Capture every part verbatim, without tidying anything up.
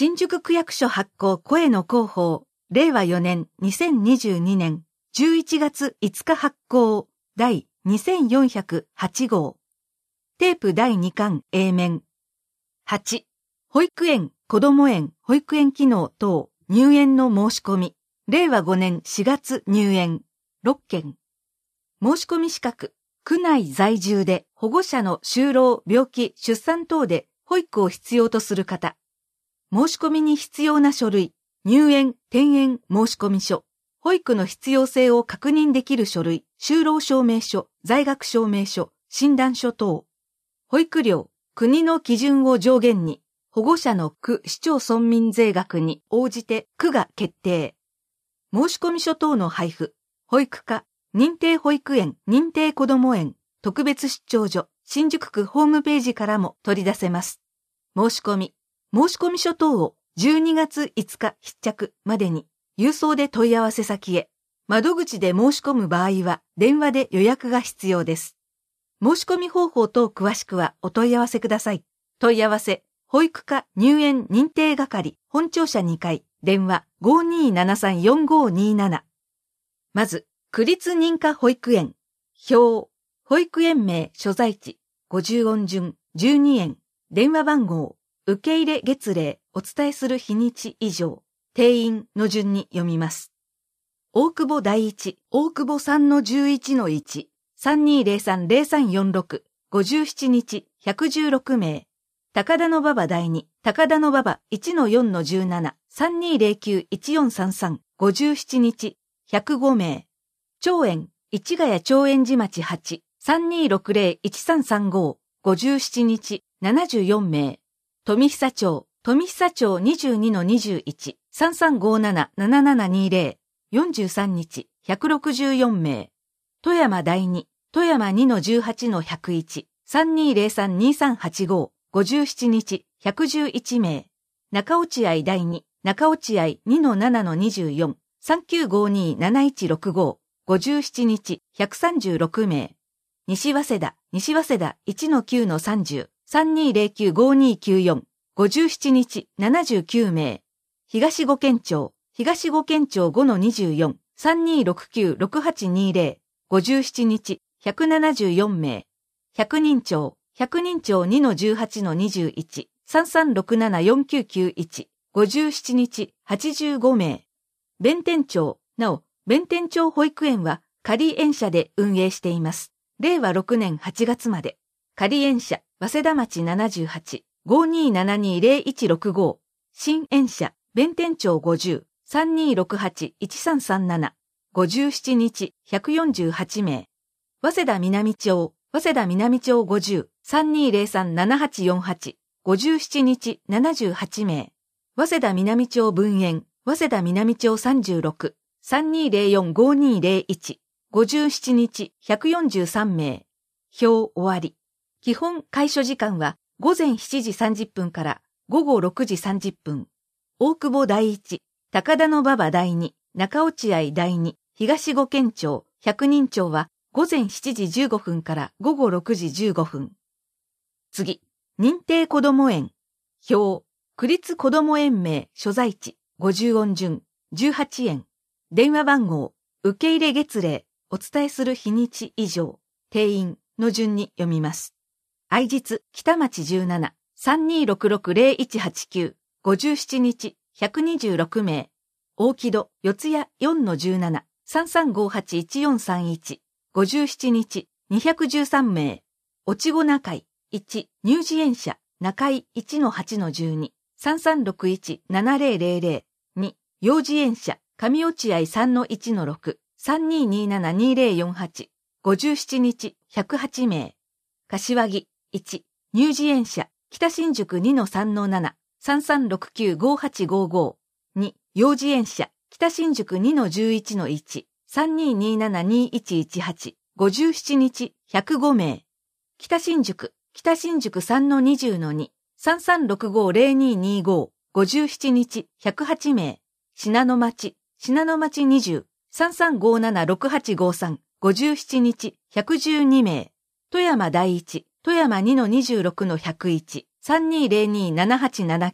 新宿区役所発行声の広報、れいわよねんにせんにじゅうにねんじゅういちがついつか発行第にせんよんひゃくはちごう。テープだいにかん A 面。はち、保育園、こども園、保育園機能等入園の申し込み。れいわごねんしがつ入園ろっけん。申し込み資格、区内在住で保護者の就労、病気、出産等で保育を必要とする方。申し込みに必要な書類、入園、転園申込書、保育の必要性を確認できる書類、就労証明書、在学証明書、診断書等。保育料、国の基準を上限に、保護者の区市町村民税額に応じて区が決定。申込書等の配布、保育課、認定保育園、認定こども園、特別出張所、新宿区ホームページからも取り出せます。申し込み、申込書等をじゅうにがついつか必着までに、郵送で問い合わせ先へ。窓口で申し込む場合は、電話で予約が必要です。申し込み方法等詳しくはお問い合わせください。問い合わせ、保育課入園認定係、本庁舎にかい、電話 ごーにーななさんよんごーにーなな。まず、区立認可保育園。表、保育園名所在地、ごじゅうおん順、じゅうにえん、電話番号、受け入れ月例、お伝えする日にち以上、定員の順に読みます。大久保第一、大久保 さんのじゅういちのいち、さんにーぜろさんぜろさんよんろく、ごじゅうしちにち、ひゃくじゅうろくめい。高田馬場第二、高田馬場 いちのよんのじゅうなな、さんにーぜろきゅういちよんさんさん、ごじゅうしちにち、ひゃくごめい。長園、市ヶ谷長園寺町はち、さんにーろくぜろいちさんさんご、ごじゅうしちにち、ななじゅうよんめい。富久町、富久町 にじゅうにのにじゅういち、さんさんごななななななにぜろ、よんじゅうさんにち、ひゃくろくじゅうよんめい。富山第二、富山 にのじゅうはちのひゃくいち、さんにーぜろさんにさんはちご、ごじゅうしちにち、ひゃくじゅういちめい。中落合第二、中落合 にのななのにじゅうよん、さんきゅうごにーなないちろくご、ごじゅうしちにち、ひゃくさんじゅうろくめい。西早稲田、西早稲田 いちのきゅうのさんじゅう、さんにーぜろきゅうごにーきゅうよん、ごじゅうしちにち、ななじゅうきゅうめい。東五軒町、東五軒町 ごのにじゅうよん、さんにーろくきゅうろくはちにーぜろ、ごじゅうしちにち、ひゃくななじゅうよんめい。百人町、百人町 にのじゅうはちのにじゅういち、さんさんろくななよんきゅうきゅういち、ごじゅうしちにち、はちじゅうごめい。弁天町、なお、弁天町保育園は仮園舎で運営しています。れいわろくねんはちがつまで。仮園舎、早稲田町ななじゅうはち、ごにーななにーぜろいちろくご。新園舎、弁天町ごじゅう、さんにーろくはちいちさんさんなな。ごじゅうしちにち、ひゃくよんじゅうはちめい。早稲田南町、早稲田南町ごじゅう、さんにーぜろさんななはちよんはち。ごじゅうしちにち、ななじゅうはちめい。早稲田南町分園、早稲田南町さんじゅうろく、さんにーぜろよんごにーぜろいち。ごじゅうしちにち、ひゃくよんじゅうさんめい。表終わり。基本開所時間はごぜんしちじさんじゅっぷんからごごろくじさんじゅっぷん。大久保第一、高田馬場第二、中落合第二、東五軒町、百人町はごぜんしちじじゅうごふんからごごろくじじゅうごふん。次、認定こども園。表、区立こども園名所在地、ごじゅうおん順、じゅうはちえん。電話番号、受け入れ月例、お伝えする日にち以上、定員の順に読みます。愛実、北町じゅうなな、さんにーろくろくぜろいちはちきゅう、ごじゅうしちにち、ひゃくにじゅうろくめい。大木戸、四谷 よんのじゅうなな、さんさんごはちいちよんさんいち、ごじゅうしちにち、にひゃくじゅうさんめい。越後中井、いち、乳児園舎、中井 いちのはちのじゅうに、さんさんろくいちななぜろぜろぜろ、に、幼児園舎、上落合 さんのいちのろく、さんにーにーななにーぜろよんはち、ごじゅうしちにち、ひゃくはちめい。柏木、いち、乳児園舎、北新宿 にのさんのなな、さんさんろくきゅうごはちごご、に、幼児園舎、北新宿 にのじゅういちのいち、さんにーにーななにーいちいちはち、ごじゅうしちにち、ひゃくごめい。北新宿、北新宿 さんのにじゅうのに、さんさんろくごぜろにーにーご、ごじゅうしちにち、ひゃくはちめい。信濃町、信濃町にじゅう、さんさんごななろくはちごさん、ごじゅうしちにち、ひゃくじゅうにめい。富山第一、富山 にのにじゅうろくのひゃくいち、さんにーぜろにーななはちななきゅう、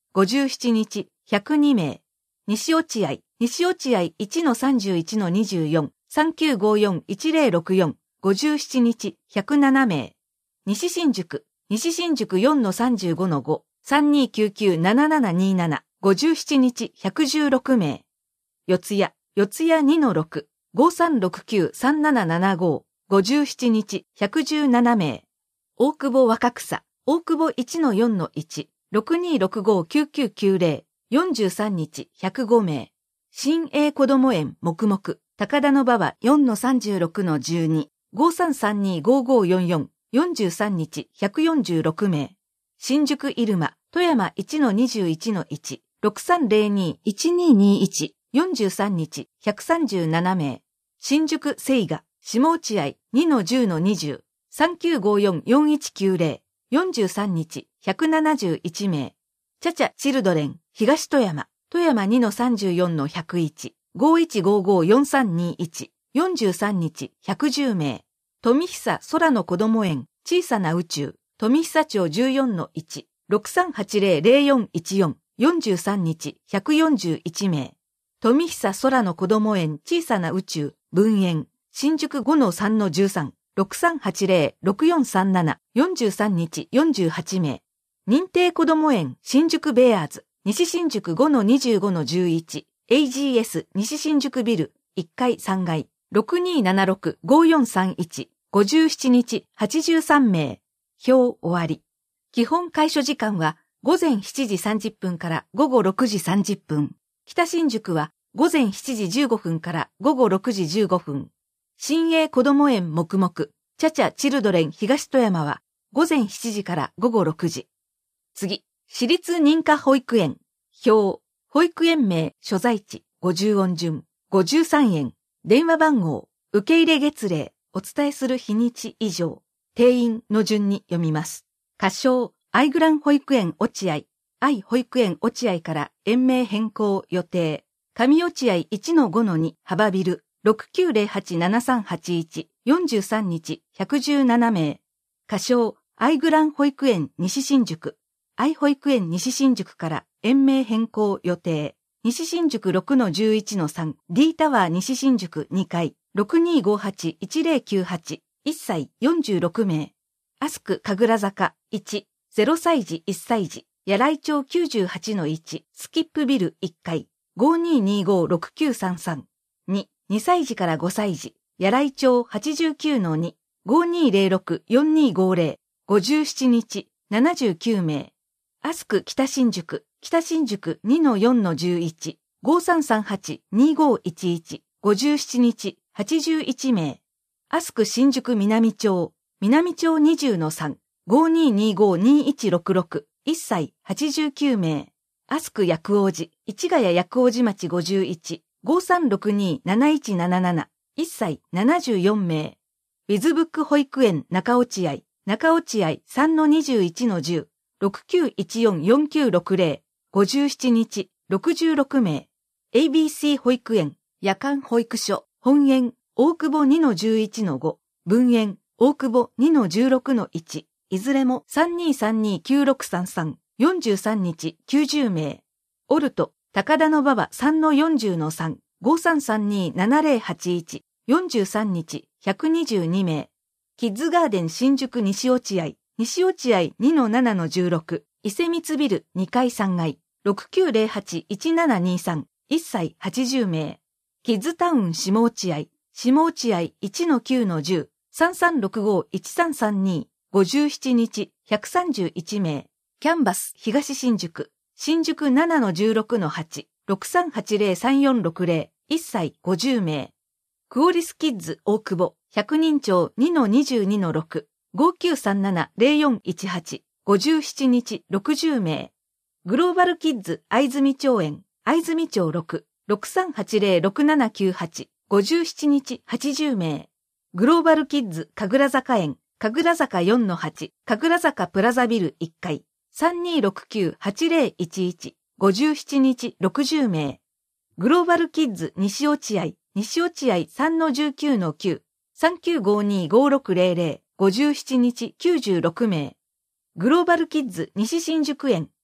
ごじゅうしちにち、ひゃくにめい。西落合、西落合 いちのさんじゅういちのにじゅうよん、さんきゅうごよんいちぜろろくよん、ごじゅうしちにち、ひゃくななめい。西新宿、西新宿 よんのさんじゅうごのご、さんにきゅうきゅうななななになな、ごじゅうしちにち、ひゃくじゅうろくめい。四谷、四谷 にのろく、ごさんろくきゅうさんななななご、ごじゅうしちにち、ひゃくじゅうななめい。大久保若草、大久保 いちのよんのいち、ろくにろくごきゅうきゅうきゅうぜろ、よんじゅうさんにち、ひゃくごめい。新栄こども園黙々、高田馬場 よんのさんじゅうろくのじゅうに、ごさんさんにごごよんよん、よんじゅうさんにち、ひゃくよんじゅうろくめい。新宿入間、富山 いちのにじゅういちのいち、ろくさんぜろに、いちににいち、よんじゅうさんにち、ひゃくさんじゅうななめい。新宿聖賀、下落合 にのじゅうのにじゅう、さんきゅうごよんよんいちきゅうぜろ、よんじゅうさんにち、ひゃくななじゅういちめい。チャチャチルドレン、東富山、富山 にのさんじゅうよんのひゃくいち、ごいちごごよんさんにいち、よんじゅうさんにち、ひゃくじゅうめい。富久空のこども園、小さな宇宙、富久町 じゅうよんのいち、ろくさんはちぜろぜろよんいちよん、よんじゅうさんにち、ひゃくよんじゅういちめい。富久空のこども園、小さな宇宙、分園、新宿 ごのさんのじゅうさん、ろくさんはちぜろろくよんさんなな、よんじゅうさんにち、よんじゅうはちめい。認定こども園、新宿ベアーズ、西新宿 ごのにじゅうごのじゅういち、エージーエス 西新宿ビル、いっかいさんがい、ろくにーななろくごよんさんいち、ごじゅうしちにち、はちじゅうさんめい。表終わり。基本開所時間は午前しちじさんじゅっぷんから午後ろくじさんじゅっぷん。北新宿は午前しちじじゅうごふんから午後ろくじじゅうごふん。新栄こども園黙々、チャチャチルドレン東富山は午前しちじから午後ろくじ。次、私立認可保育園。表、保育園名、所在地、ごじゅうおん順、ごじゅうさんえん、電話番号、受け入れ月齢、お伝えする日にち以上、定員の順に読みます。仮称、アイグラン保育園落合、愛保育園落合から園名変更予定。上落合 いちのごのに 幅ビル、ろくきゅうぜろはちななさんはちいち、よんじゅうさんにち、ひゃくじゅうななめい。仮称、アイグラン保育園西新宿、愛保育園西新宿から園名変更予定。西新宿 ろくのじゅういちのさん、D タワー西新宿にかい、ろくにーごはちいちぜろきゅうはち、いっさいよんじゅうろくめい。アスク神楽坂いち、ゼロさいじいっさいじ、柳井町 きゅうじゅうはちのいち、スキップビルいっかい、ごにーにーごろくきゅうさんさん。に、にさいじからごさいじ、柳井町 はちじゅうきゅうのに、ごにーぜろろくよんにーごぜろ、ごじゅうしちにち、ななじゅうきゅうめい。アスク北新宿、北新宿 にのよんのじゅういち、ごさんさんはちにーごいちいち、ごじゅうしちにち、はちじゅういちめい。アスク新宿南町、南町にじゅうのさん、ごにーにーごにーいちろくろく、いっさいはちじゅうきゅうめい。アスク薬王寺、市ヶ谷薬王寺町ごじゅういち、ごさんろくにーなないちなななな、いっさいななじゅうよんめい。ウィズブック保育園中落合、中落合 さんのにじゅういちのじゅう、ろくきゅういちよんよんきゅうろくぜろ、ごじゅうしちにち、ろくじゅうろくめい。エービーシー 保育園、夜間保育所、本園、大久保 にのじゅういちのご、分園、大久保 にのじゅうろくのいち、いずれも さんにーさんにーきゅうろくさんさん、よんじゅうさんにち、きゅうじゅうめい。オルト、高田馬場 さんのよんじゅうのさん、ごさんさんにーななぜろはちいち、よんじゅうさんにち、ひゃくにじゅうにめい。キッズガーデン新宿西落合、西落合 にのななのじゅうろく、伊勢光ビルにかいさんがい、ろくきゅうぜろはちいちななにさん、いっさいはちじゅうめい。キッズタウン下落合、下落合 いちのきゅうのじゅう、さんさんろくごいちさんさんに、ごじゅうしちにち、ひゃくさんじゅういちめい。キャンバス東新宿、新宿 ななのじゅうろくのはち、ろくさんはちぜろさんよんろくぜろ、いっさいごじゅうめい。クオリスキッズ大久保、ひゃくにんちょう にのにじゅうにのろく、ごきゅうさんななぜろよんいちはち、ごじゅうしちにちろくじゅうめい。グローバルキッズ藍住町園、藍住町ろく、ろくさんはちぜろろくななきゅうはち、ごじゅうしちにちはちじゅうめい。グローバルキッズ神楽坂園、神楽坂 よんのはち、神楽坂プラザビルいっかい、さんにーろくきゅうはちぜろいちいち、ごじゅうしちにちろくじゅうめい。グローバルキッズ西落合、西落合 さんのじゅうきゅうのきゅう、さんきゅうごにーごろくぜろぜろ、ごじゅうしちにちきゅうじゅうろくめい。グローバルキッズ西新宿園、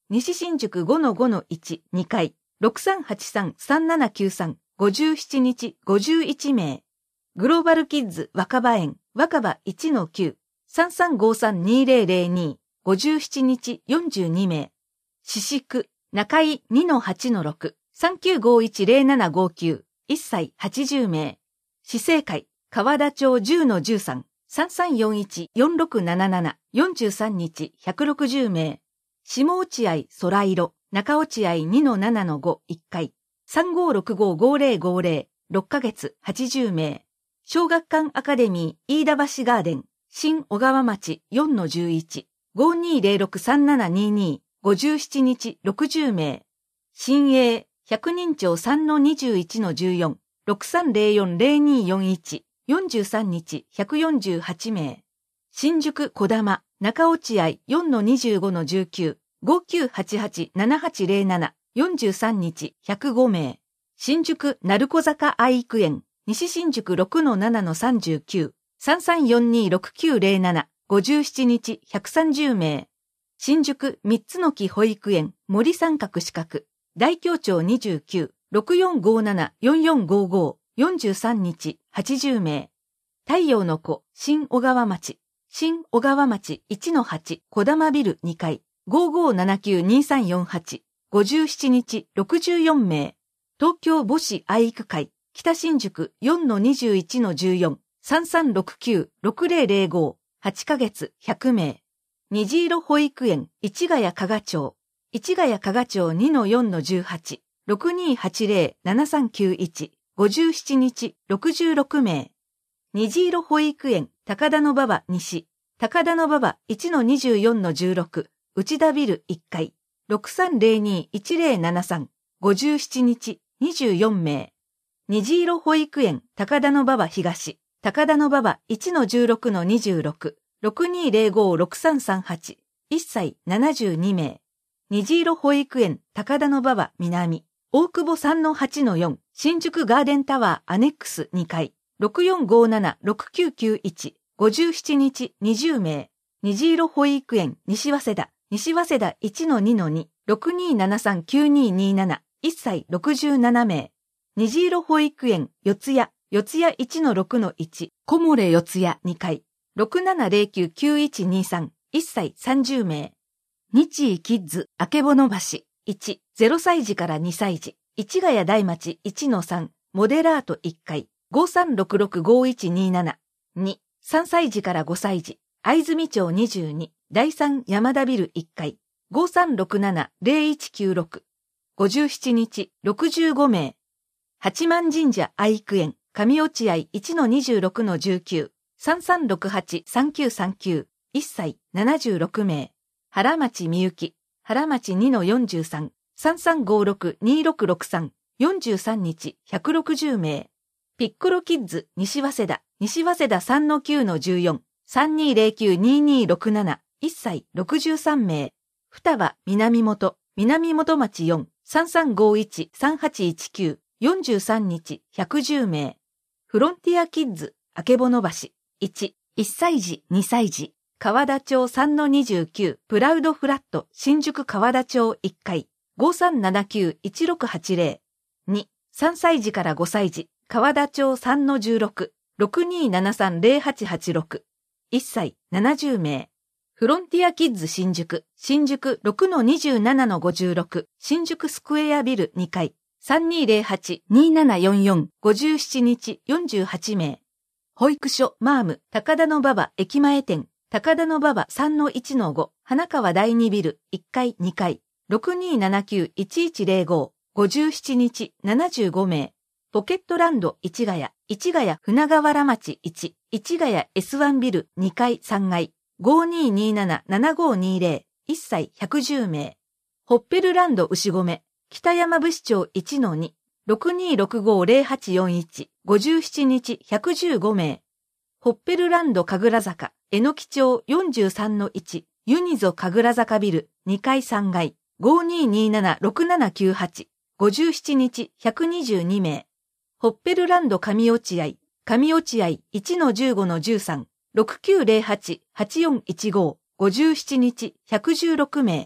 西新宿 ごのごのいち、にかい、ろくさんはちさん さんななきゅうさん、ごじゅうしちにちごじゅういちめい。グローバルキッズ若葉園、若葉 いちのきゅう、さんさんごさんにぜろぜろに、ごじゅうしちにちよんじゅうにめい。四宿、中井 にのはちのろく、さんきゅうごいちぜろななごきゅう、いっさいはちじゅうめい。市政会、川田町 じゅうのじゅうさん、さんさんよんいちよんろくなななな、よんじゅうさんにちひゃくろくじゅうめい。下落合空色、中落合 にのななのご、いっかい、さんごろくごごぜろごぜろ、ろっかげつはちじゅうめい。小学館アカデミー飯田橋ガーデン、新小川町 よんのじゅういち、ごにぜろろくさんななにに、ごじゅうしちにちろくじゅうめい。新栄、百人町 さんのにじゅういちのじゅうよん、ろくさんぜろよんぜろによんいち、よんじゅうさんにちひゃくよんじゅうはちめい。新宿小玉、中落合 よんのにじゅうごのじゅうきゅう、ごきゅうはちはちななはちぜろなな、よんじゅうさんにちひゃくごめい。新宿鳴子坂愛育園、西新宿 ろくのななのさんじゅうきゅう、さんさんよんにろくきゅうぜろなな、ごじゅうしちにちひゃくさんじゅうめい。新宿三つの木保育園、森三角四角、大京町にじゅうきゅう、ろくよんごななよんよんごご、よんじゅうさんにちはちじゅうめい。太陽の子、新小川町、新小川町 いちのはち、小玉ビルにかい、ごごななきゅうにさんよんはち、ごじゅうしちにちろくじゅうよんめい。東京母子愛育会、北新宿 よんのにじゅういちのじゅうよん、さんさんろくきゅうろくぜろぜろご、はちかげつひゃくめい。虹色保育園、市ヶ谷加賀町、市ヶ谷加賀町 にのよんのじゅうはち、ろくにはちぜろななさんきゅういち、ごじゅうしちにちろくじゅうろくめい。虹色保育園、高田馬場西、高田馬場 いちのにじゅうよんのじゅうろく、内田ビルいっかい、ろくさんぜろにいちぜろななさん、ごじゅうしちにちにじゅうよんめい。虹色保育園、高田馬場東、高田馬場 いちのじゅうろくのにじゅうろく、ろくにぜろごろくさんさんはち、いっさいななじゅうにめい。虹色保育園、高田馬場南、大久保 さんのはちのよん、新宿ガーデンタワーアネックスにかい、ろくよんごななろくきゅうきゅういち、ごじゅうしちにちにじゅうめい。虹色保育園、西早稲田、西早稲田 いちのにのに、ろくにななさんきゅうにになな、いっさいろくじゅうななめい。虹色保育園、四谷、四谷 いちのろくのいち、小漏四谷にかい、ろくななぜろきゅうきゅういちにさん、いっさいさんじゅうめい。日医キッズ、あけぼの橋、いち、ゼロさいじからにさいじ、市ヶ谷大町 いちのさん、モデラートいっかい、ごさんろくろくごいちになな、に、さんさいじからごさいじ、藍住町にじゅうに、だいさん山田ビルいっかい、ごさんろくななぜろいちきゅうろく、ごじゅうしちにちろくじゅうごめい。八幡神社愛育園、上落合 いちのにじゅうろくのじゅうきゅう、さんさんろくはちさんきゅうさんきゅう、いっさいななじゅうろくめい。原町みゆき、原町 にのよんじゅうさん、さんさんごろくにろくろくさん、よんじゅうさんにちひゃくろくじゅうめい。ピッコロキッズ西早稲田、西早稲田 さんのきゅうのじゅうよん、さんにぜろきゅうににろくなな、いっさいろくじゅうさんめい。双葉南本、南本町よん、さんさんごいちさんはちいちきゅう、よんじゅうさんにちひゃくじゅうめい。フロンティアキッズ、あけぼの橋、いち、いっさいじ、にさいじ、川田町 さんのにじゅうきゅう、プラウドフラット、新宿川田町いっかい、ごさんななきゅういちろくはちぜろ、に、さんさいじからごさいじ、川田町 さんのじゅうろく、ろくにななさんぜろはちはちろく、いっさいななじゅうめい。フロンティアキッズ新宿、新宿 ろくのにじゅうななのごじゅうろく、新宿スクエアビルにかい、さんにぜろはちにななよんよん、ごじゅうしちにちよんじゅうはちめい。保育所マーム、高田馬場駅前店、高田馬場 さんのいちのご、花川第二ビルいっかいにかい、ろくにななきゅういちいちぜろご、ごじゅうしちにちななじゅうごめい。ポケットランド市ヶ谷、市ヶ谷船河原町いち、市ヶ谷 エスワン ビルにかいさんがい、ごににななななごにぜろ、いっさいひゃくじゅうめい。ホッペルランド牛込、北山伏町 いちのに、ろくにろくごぜろはちよんいち、ごじゅうしちにちひゃくじゅうごめい。ホッペルランド神楽坂、えのき町 よんじゅうさんのいち、ユニゾ神楽坂ビルにかいさんがい、ごににななろくななきゅうはち、ごじゅうしちにちひゃくにじゅうにめい。ホッペルランド上落合、上落合 いちのじゅうごのじゅうさん、ろくきゅうぜろはちはちよんいちご、ごじゅうしちにちひゃくじゅうろくめい。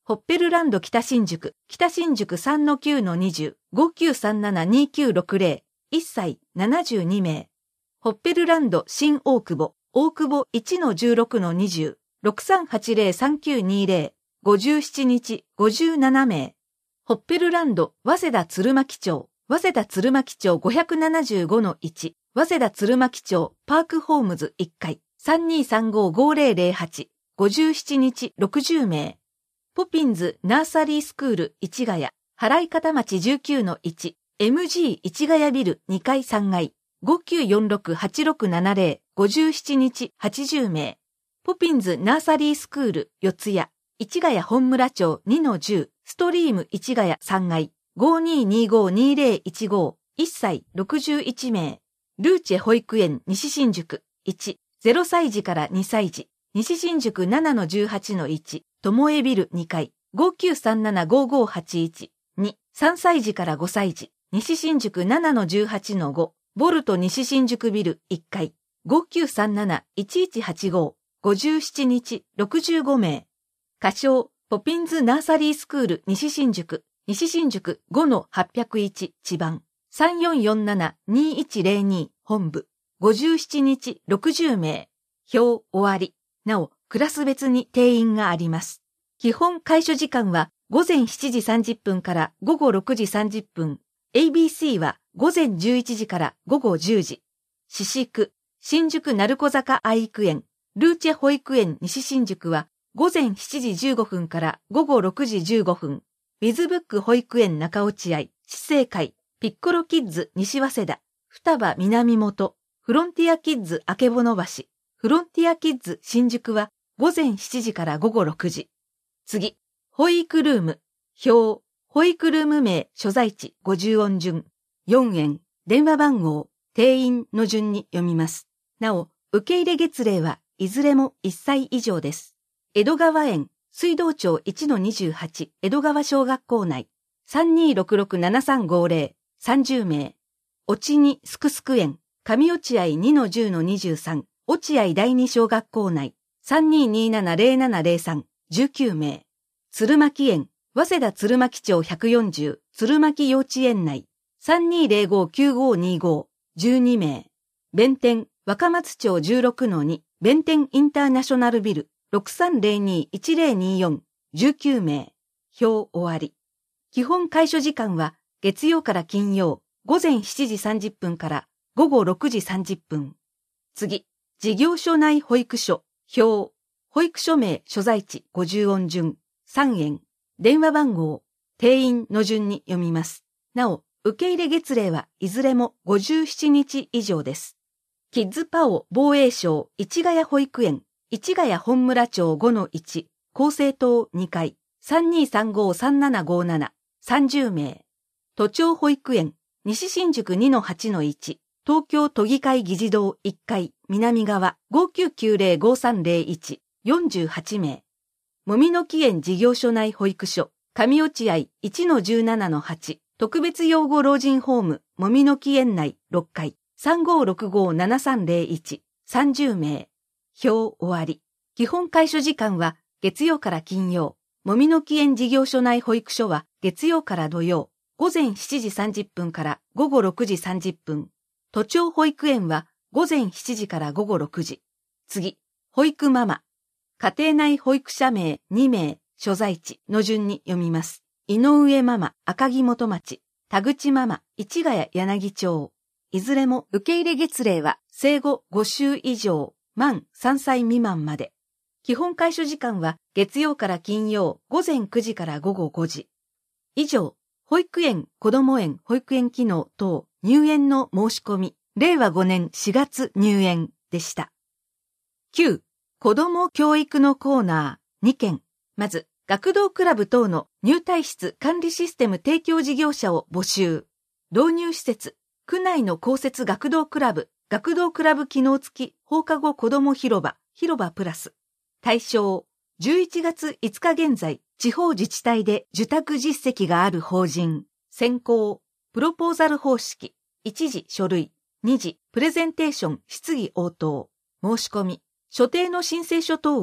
ホッペルランド北新宿、北新宿 さんのきゅうのにじゅう、ごきゅうさんななにきゅうろくゼロ、いっさいななじゅうにめい。ホッペルランド新大久保、大久保 いちのじゅうろくのにじゅう、ろくさんはちゼロさんきゅうにゼロ、ごじゅうななにちごじゅうななめい。ホッペルランド早稲田鶴巻町、早稲田鶴巻町 ごひゃくななじゅうごのいち、早稲田鶴巻町パークホームズいっかい、さんにーさんごーごーぜろぜろはち、ごじゅうななにちろくじゅうめい。ポピンズナーサリースクール市ヶ谷、払方町 じゅうきゅうのいち、エムジー 市ヶ谷ビルにかいさんがい、ごきゅうよんろくはちろくななゼロ、ごじゅうななにちはちじゅうめい。ポピンズナーサリースクール四谷、市ヶ谷本村町にのじゅう、ストリーム市ヶ谷さんがい、ごにーにーごーにーゼロいちご、いっさいろくじゅういちめい。ルーチェ保育園西新宿いち、ゼロさいじからにさいじ、西新宿ななのじゅうはちのいち、ともえビルにかい、ごきゅうさんななごーごーはちいち、に、さんさいじからごさいじ、西新宿ななのじゅうはちのご、ボルト西新宿ビルいっかい、ごきゅうさんなないちいちはちごー、ごじゅうななにちろくじゅうごめい。仮称、ポピンズナーサリースクール西新宿、西新宿 ごのはっぴゃくいち 地番、さんよんよんななにいちゼロに本部、ごじゅうななにちろくじゅうめい。表終わり。なお、クラス別に定員があります。基本開所時間は午前しちじさんじゅっぷんから午後ろくじさんじゅっぷん。エービーシー は午前じゅういちじから午後じゅうじ。私塾、新宿鳴子坂愛育園、ルーチェ保育園西新宿は午前しちじじゅうごふんから午後ろくじじゅうごふん。ウィズブック保育園中落合、市政会、ピッコロキッズ西早稲田、双葉南本、フロンティアキッズ曙橋、フロンティアキッズ新宿は午前しちじから午後ろくじ。次、保育ルーム、表、保育ルーム名、所在地、ごじゅうおん順、よんえん、電話番号、定員の順に読みます。なお、受け入れ月齢はいずれもいっさい以上です。江戸川園、水道町 いちのにじゅうはち、江戸川小学校内、さんにーろくろくななさんごゼロ、さんじゅうめい。落にすくすく園、上落合 にのじゅうのにじゅうさん、落合第二小学校内、さんにーにーななゼロななゼロさん、じゅうきゅうめい。鶴巻園、早稲田鶴巻町ひゃくよんじゅう、鶴巻幼稚園内、さんにーゼロごきゅうごにーご、じゅうにめい。弁天、若松町 じゅうろくのに、弁天インターナショナルビル、ろくさんゼロにいちゼロによん、じゅうきゅうめい。表終わり。基本開所時間は月曜から金曜、午前しちじさんじゅっぷんから午後ろくじさんじゅっぷん。次、事業所内保育所、表、保育所名所在地ごじゅうおん順、さんえん、電話番号、定員の順に読みます。なお、受け入れ月齢はいずれもごじゅうななにち以上です。キッズパオ防衛省市ヶ谷保育園、市ヶ谷本村町 ごのいち、厚生棟にかい、さんにーさんごーさんななごーなな、さんじゅうめい。都庁保育園、西新宿 にのはちのいち、東京都議会議事堂いっかい、南側 ごきゅうきゅうゼロごさんゼロいち、よんじゅうはちめい。もみの木園事業所内保育所、上落合 いちのじゅうななのはち、特別養護老人ホーム、もみの木園内ろっかい、さんごーろくごーななさんゼロいち、さんじゅうめい。表終わり。基本開所時間は月曜から金曜。もみの木園事業所内保育所は月曜から土曜。午前しちじさんじゅっぷんから午後ろくじさんじゅっぷん。都庁保育園は午前しちじから午後ろくじ。次、保育ママ。家庭内保育者名にめい、所在地の順に読みます。井上ママ、赤城元町。田口ママ、市ヶ谷柳町。いずれも受け入れ月齢は生後ごしゅう以上。満さんさい未満まで。基本開所時間は月曜から金曜午前くじから午後ごじ。以上、保育園、子ども園、保育園機能等入園の申し込み、れいわごねんしがつ入園でした。きゅう、子ども教育のコーナーにけん。まず、学童クラブ等の入退室管理システム提供事業者を募集。導入施設、区内の公設学童クラブ、学童クラブ機能付き放課後子ども広場、広場プラス。対象、じゅういちがついつか現在、地方自治体で受託実績がある法人。選考、プロポーザル方式。いち次書類。に次プレゼンテーション質疑応答。申し込み。所定の申請書等を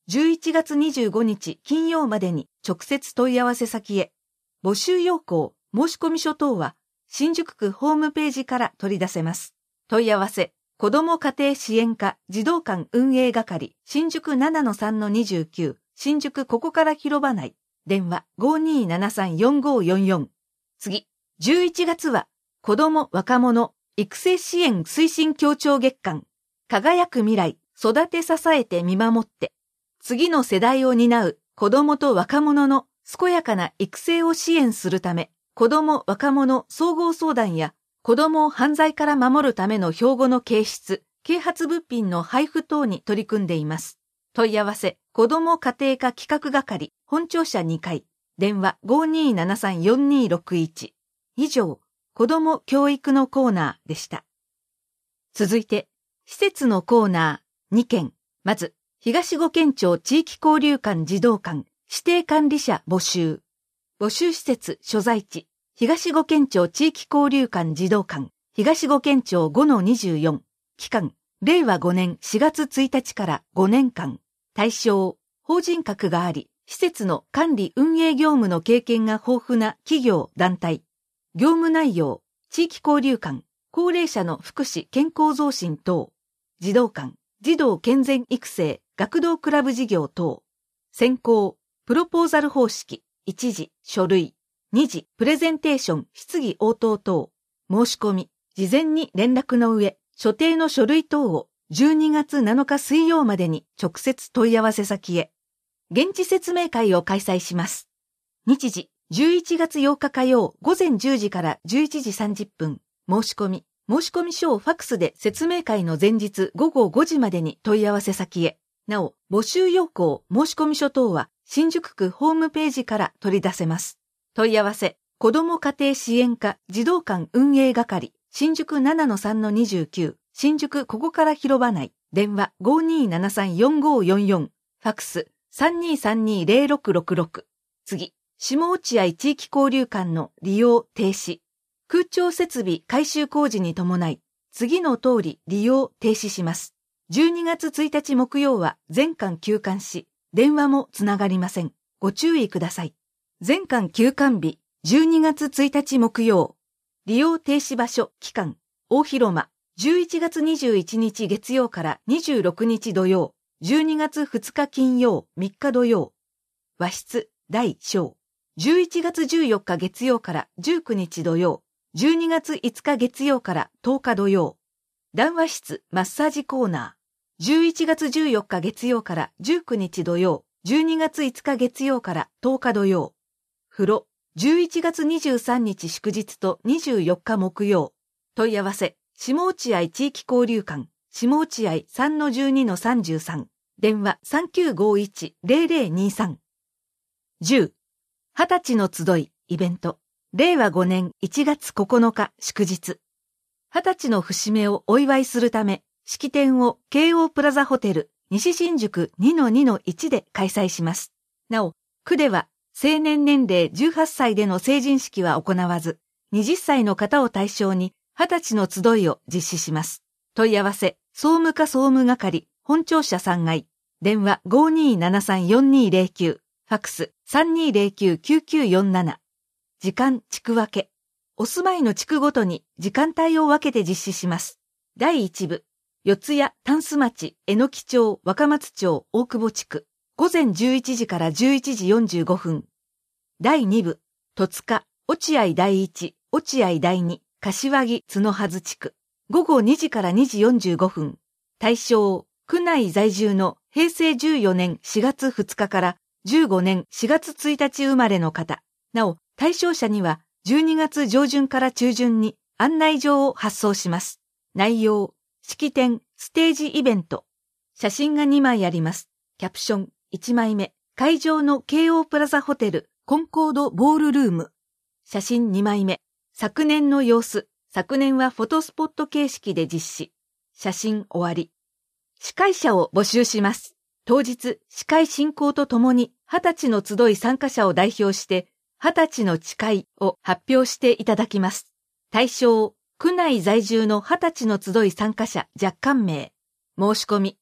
じゅういちがつにじゅうごにち金曜までに直接問い合わせ先へ。募集要項、申込書等は新宿区ホームページから取り出せます。問い合わせ、子ども家庭支援課児童館運営係新宿 ななのさんのにじゅうきゅう 新宿ここから広場内。電話 ごーにーななさんよんごーよんよん。次、じゅういちがつは子ども若者育成支援推進協調月間。輝く未来、育て支えて見守って。次の世代を担う子どもと若者の健やかな育成を支援するため、子ども若者総合相談や子どもを犯罪から守るための標語の掲出、啓発物品の配布等に取り組んでいます。問い合わせ、子ども家庭科企画係、本庁舎にかい、電話 ごーにーななさんよんにーろくいち。以上、子ども教育のコーナーでした。続いて、施設のコーナーにけん。まず、東五軒町地域交流館児童館、指定管理者募集。募集施設所在地、東五軒町地域交流館児童館、東五軒町 ごのにじゅうよん。期間、れいわごねんしがつついたちからごねんかん。対象、法人格があり、施設の管理運営業務の経験が豊富な企業団体。業務内容、地域交流館、高齢者の福祉健康増進等。児童館、児童健全育成、学童クラブ事業等。選考、プロポーザル方式、いちじ、書類、にじ、プレゼンテーション、質疑応答等。申し込み、事前に連絡の上、所定の書類等をじゅうにがつなのか水曜までに直接問い合わせ先へ。現地説明会を開催します。日時、じゅういちがつようか火曜午前じゅうじからじゅういちじさんじゅっぷん。申し込み、申し込み書をファックスで説明会の前日ごごごじまでに問い合わせ先へ。なお、募集要項、申し込み書等は新宿区ホームページから取り出せます。問い合わせ、子ども家庭支援課児童館運営係、新宿 ななのさんのにじゅうきゅう、新宿ここから広場内、電話 ごーにーななさんよんごーよんよん、ファックス さんにーさんにーぜろろくろくろく。次、下落合地域交流館の利用停止。空調設備改修工事に伴い、次の通り利用停止します。じゅうにがつついたち木曜は全館休館し、電話もつながりません。ご注意ください。全館休館日、じゅうにがつついたち木曜。利用停止場所、期間、大広間、じゅういちがつにじゅういちにち月曜からにじゅうろくにち土曜、じゅうにがつふつか金曜、みっか土曜。和室、大小、じゅういちがつじゅうよっか月曜からじゅうくにち土曜、じゅうにがついつか月曜からとおか土曜。談話室、マッサージコーナー。じゅういちがつじゅうよっか月曜からじゅうくにち土曜、じゅうにがついつか月曜からとおか土曜。風呂、じゅういちがつにじゅうさんにち祝日とにじゅうよっか木曜。問い合わせ、下落合地域交流館、下落合 さんのじゅうにのさんじゅうさん。電話 さんきゅうごいちぜろぜろにさん。じゅう。はたちの集い、イベント。れいわごねんいちがつここのか祝日。はたちの節目をお祝いするため、式典を京王プラザホテル西新宿 にのにのいち で開催します。なお、区では成年年齢じゅうはっさいでの成人式は行わず、はたちの方を対象にはたちの集いを実施します。問い合わせ、総務課総務係、本庁舎さんがい、電話 ごーにーななさんよんにーぜろきゅう、ファックス さんにーぜろきゅうきゅうきゅうよんなな。時間地区分け。お住まいの地区ごとに時間帯を分けて実施します。だいいち部、四谷、タンス町、榎木町、若松町、大久保地区。午前じゅういちじからじゅういちじよんじゅうごふん。だいに部、戸塚、落合第一、落合第二、柏木、角筈地区。午後にじからにじよんじゅうごふん。対象、区内在住のへいせいじゅうよねんしがつふつかからじゅうごねんしがつついたち生まれの方。なお、対象者にはじゅうにがつじょうじゅんから中旬に案内状を発送します。内容、式典、ステージイベント。写真がにまいあります。キャプション、いちまいめ。会場の京王プラザホテル、コンコードボールルーム。写真にまいめ。昨年の様子。昨年はフォトスポット形式で実施。写真終わり。司会者を募集します。当日、司会進行とともに、はたちの集い参加者を代表して、はたちの誓いを発表していただきます。対象、区内在住のはたちの集い参加者若干名。申し込み、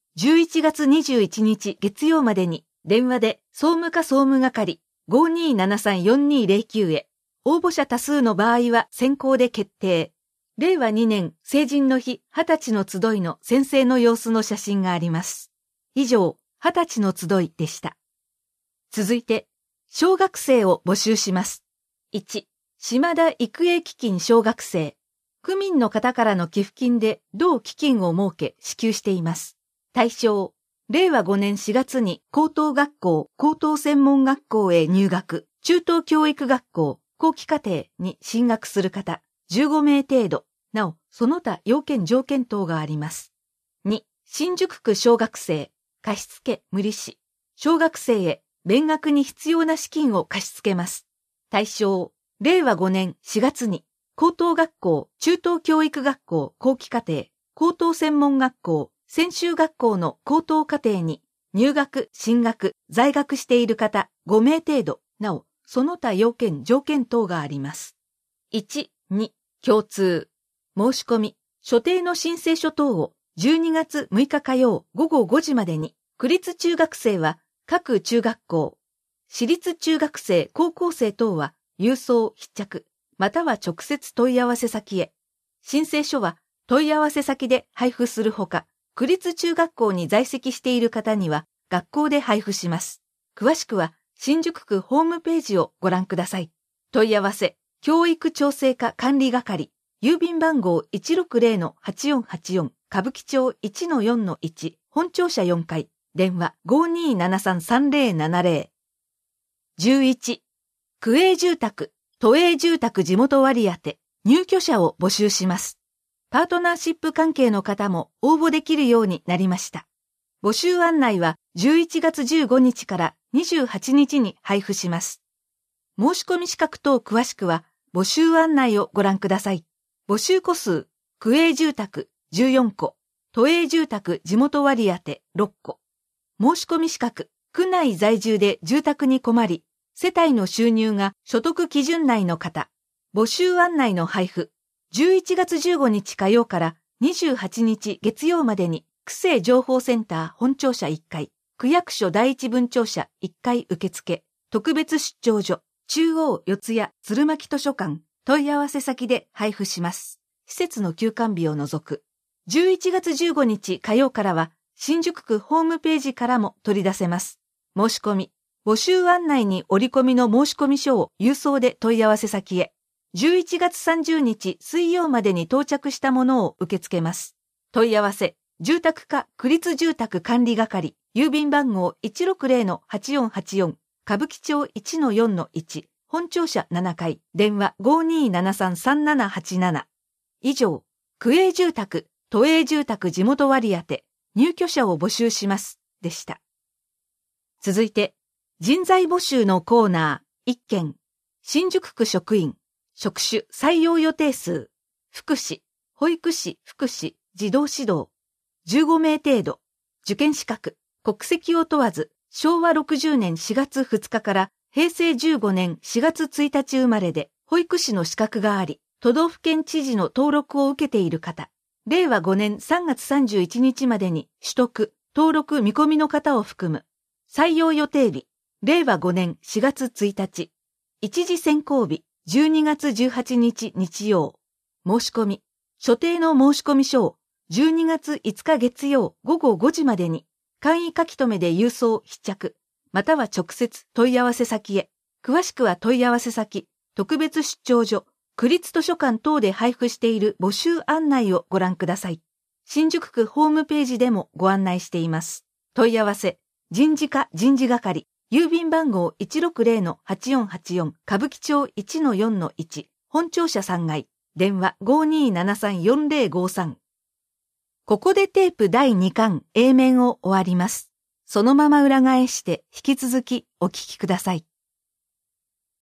じゅういちがつにじゅういちにち月曜までに電話で総務課総務係 ごーにーななさんよんにーゼロきゅう へ、応募者多数の場合は先行で決定。れいわにねん成人の日はたちの集いの宣誓の様子の写真があります。以上、はたちの集いでした。続いて、小学生を募集します。いち、島田育英基金小学生。区民の方からの寄付金で同基金を設け支給しています。対象、れいわごねんしがつに高等学校、高等専門学校へ入学、中等教育学校、後期課程に進学する方、じゅうごめい程度。なお、その他要件条件等があります。に、新宿区小学生、貸付無利子。小学生へ、勉学に必要な資金を貸し付けます。対象、れいわごねんしがつに、高等学校、中等教育学校、後期課程、高等専門学校、専修学校の高等課程に、入学、進学、在学している方、ごめい程度。なお、その他要件条件等があります。いち、に、共通。申し込み、所定の申請書等をじゅうにがつむいか火曜ごごごじまでに、区立中学生は各中学校、私立中学生高校生等は郵送必着、または直接問い合わせ先へ。申請書は問い合わせ先で配布するほか、区立中学校に在籍している方には学校で配布します。詳しくは新宿区ホームページをご覧ください。問い合わせ、教育調整課管理係。郵便番号 いちろくぜろのはちよんはちよん 歌舞伎町 いちのよんのいち 本庁舎よんかい電話 ごーにーななさんさんぜろななぜろ。じゅういち、区営住宅、都営住宅地元割当入居者を募集します。パートナーシップ関係の方も応募できるようになりました。募集案内はじゅういちがつじゅうごにちからにじゅうはちにちに配布します。申し込み資格等詳しくは募集案内をご覧ください。募集戸数、区営住宅じゅうよんこ、都営住宅地元割当ろっこ。申し込み資格、区内在住で住宅に困り、世帯の収入が所得基準内の方。募集案内の配布、じゅういちがつじゅうごにち火曜からにじゅうはちにち月曜までに、区政情報センター本庁舎いっかい、区役所第一分庁舎いっかい受付、特別出張所、中央四谷鶴巻図書館、問い合わせ先で配布します。施設の休館日を除く。じゅういちがつじゅうごにち火曜からは、新宿区ホームページからも取り出せます。申し込み。募集案内に折り込みの申込書を郵送で問い合わせ先へ。じゅういちがつさんじゅうにち水曜までに到着したものを受け付けます。問い合わせ。住宅課区立住宅管理係。郵便番号 いちろくぜろのはちよんはちよん。歌舞伎町 いちのよんのいち。本庁舎ななかい、電話 ごーにーななさんさんななはちなな。以上、区営住宅、都営住宅地元割当、入居者を募集します、でした。続いて、人材募集のコーナー、いっけん。新宿区職員、職種採用予定数、福祉、保育士、福祉、児童指導、じゅうごめい程度、受験資格、国籍を問わず、しょうわろくじゅうねんしがつふつかからへいせいじゅうごねんしがつついたち生まれで、保育士の資格があり、都道府県知事の登録を受けている方、れいわごねんさんがつさんじゅういちにちまでに取得、登録見込みの方を含む。採用予定日、れいわごねんしがつついたち。一次選考日、じゅうにがつじゅうはちにち日曜。申し込み、所定の申込書をじゅうにがついつか月曜ごごごじまでに、簡易書留で郵送必着。または直接問い合わせ先へ。詳しくは問い合わせ先、特別出張所、区立図書館等で配布している募集案内をご覧ください。新宿区ホームページでもご案内しています。問い合わせ、人事課人事係、郵便番号 いちろくぜろのはちよんはちよん 歌舞伎町 いちのよんのいち、本庁舎さんがい、電話 ごーにーななさんよんぜろごさん。ここでテープだいにかん A 面を終わります。そのまま裏返して引き続きお聞きください。